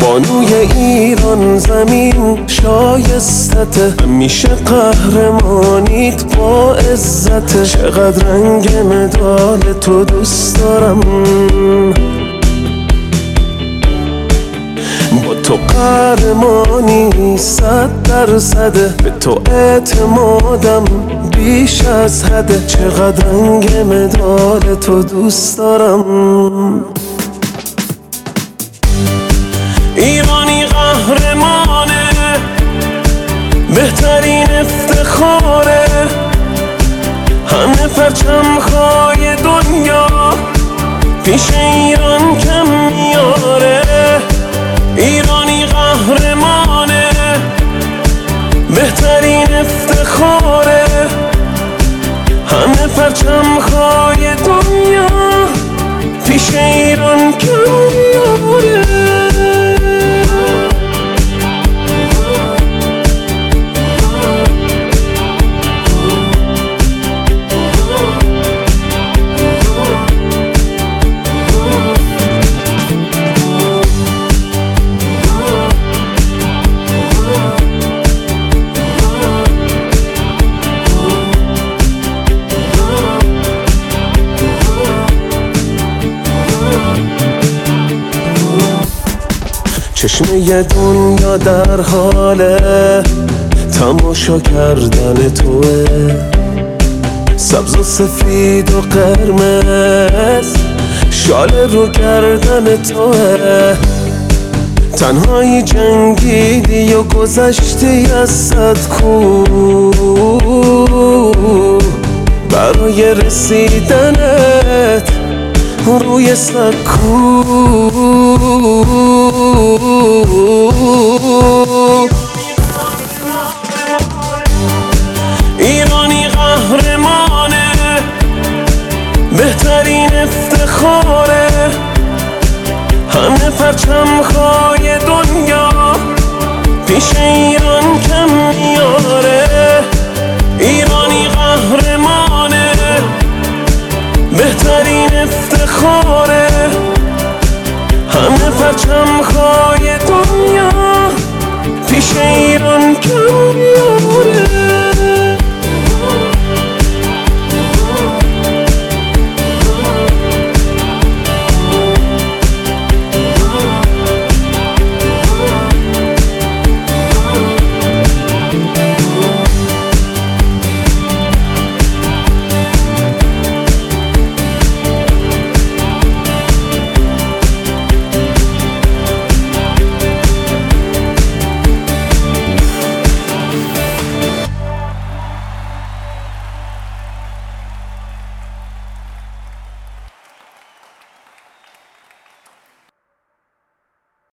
بانوی ایران زمین شایستته، همیشه قهرمانیت با عزته. چقدر رنگ مدال تو دوست دارم، با تو قهرمانی 100%، به تو اعتمادم بیش از حده. چقدر رنگ مدال تو دوست دارم. ایرانی قهرمانه، بهترین افتخاره، همه پرچم‌های دنیا پیش ایران کم میاره. ایرانی قهرمانه، بهترین افتخاره، همه پرچم‌های دنیا پیش ایران کم میاره. چشمه دنیا در حال تماشا کردن توه، سبز و سفید و قرمز شال رو گردن توه. تنهایی جنگیدی و گذشتی از 100 کوه برای رسیدنت روی سکو. ایرانی قهرمانه، بهترین افتخاره، همه پرچم‌های دنیا پیش ایران کم میاره. ایرانی قهرمانه، بهترین افتخاره، همه پرچم‌های دنیا پیش ایران کم میاره.